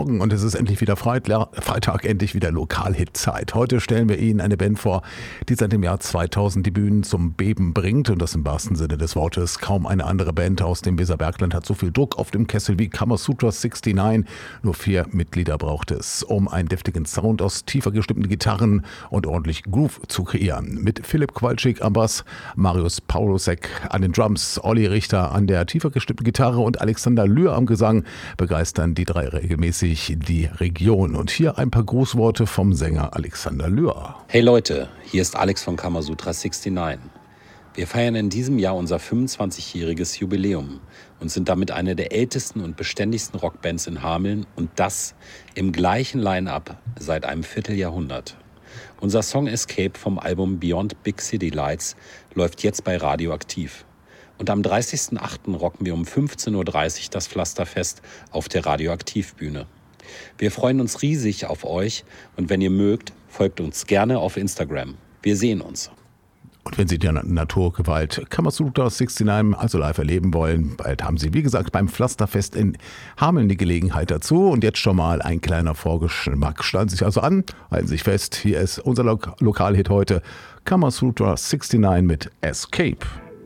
Und es ist endlich wieder Freitag, endlich wieder Lokalhit-Zeit. Heute stellen wir Ihnen eine Band vor, die seit dem Jahr 2000 die Bühnen zum Beben bringt. Und das im wahrsten Sinne des Wortes. Kaum eine andere Band aus dem Weserbergland hat so viel Druck auf dem Kessel wie Kamasutra 69. Nur 4 Mitglieder braucht es, um einen deftigen Sound aus tiefer gestimmten Gitarren und ordentlich Groove zu kreieren. Mit Philipp Kowalczyk am Bass, Marius Paulusek an den Drums, Olli Richter an der tiefer gestimmten Gitarre und Alexander Lühr am Gesang begeistern die 3 regelmäßig die Region. Und hier ein paar Grußworte vom Sänger Alexander Lühr. Hey Leute, hier ist Alex von Kamasutra 69. Wir feiern in diesem Jahr unser 25-jähriges Jubiläum und sind damit eine der ältesten und beständigsten Rockbands in Hameln und das im gleichen Line-Up seit einem Vierteljahrhundert. Unser Song Escape vom Album Beyond Big City Lights läuft jetzt bei Radioaktiv. Und am 30.08. rocken wir um 15.30 Uhr das Pflasterfest auf der Radioaktivbühne. Wir freuen uns riesig auf euch und wenn ihr mögt, folgt uns gerne auf Instagram. Wir sehen uns. Und wenn Sie die Naturgewalt Kamasutra 69 also live erleben wollen, bald haben Sie, wie gesagt, beim Pflasterfest in Hameln die Gelegenheit dazu. Und jetzt schon mal ein kleiner Vorgeschmack. Schlagen Sie sich also an, halten Sie sich fest. Hier ist unser Lokalhit heute, Kamasutra 69 mit Escape.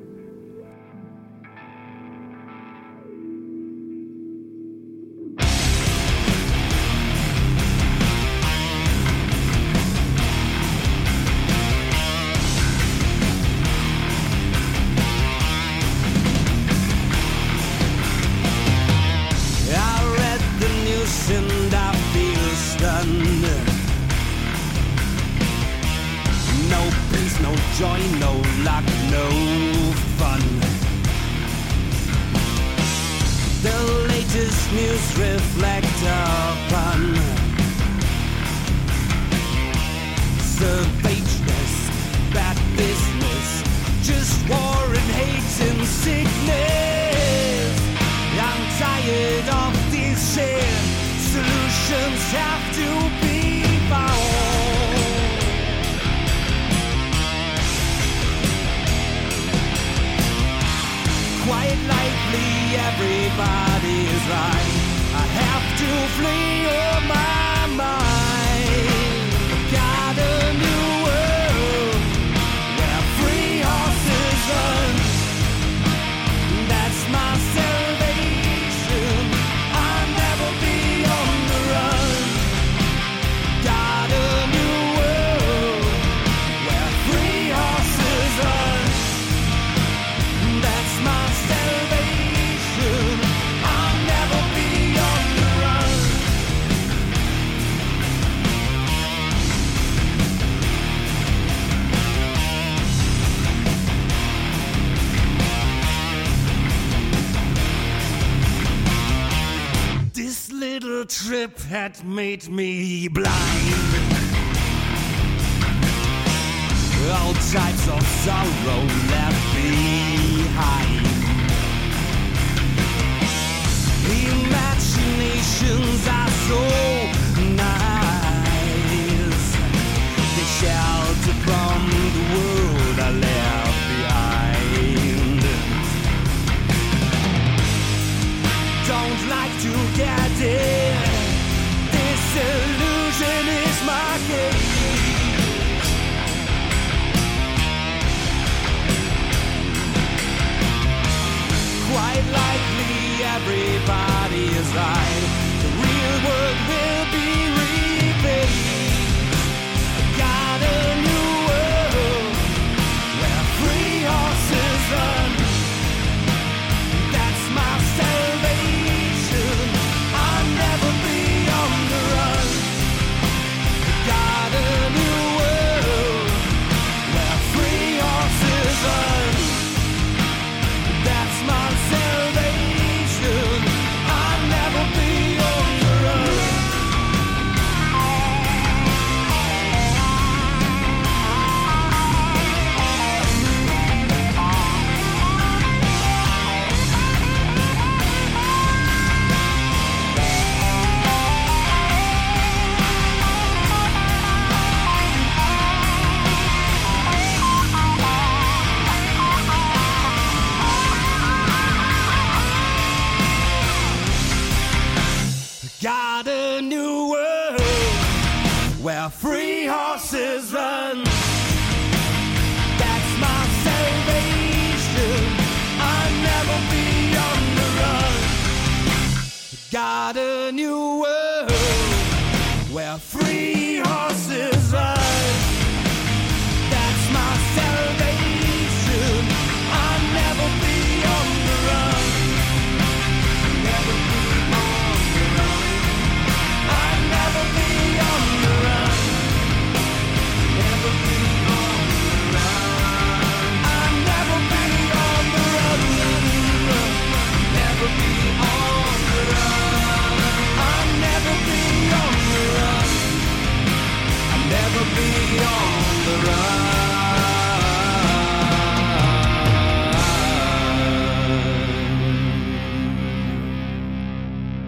And I feel stunned. No peace, no joy, no luck, no fun. The latest news reflect upon savageness, bad business, just war and hate and sickness. I'm tired of this shit. Solutions have to be found. Quite likely everybody is right. I have to flee my mind. Got a new world where free horses run. That's my salvation. I'll never be on the run. Got a new world where free horses run. That's my salvation. I'll never be on the run. This little trip had made me blind. All types of sorrow left behind. Imaginations are so nice. They shelter from the world I left behind. Don't like to get in. This illusion is my cage. Quite likely everybody is right. The real a new world where free horses run. That's my salvation. I'll never be on the run. Got a new world where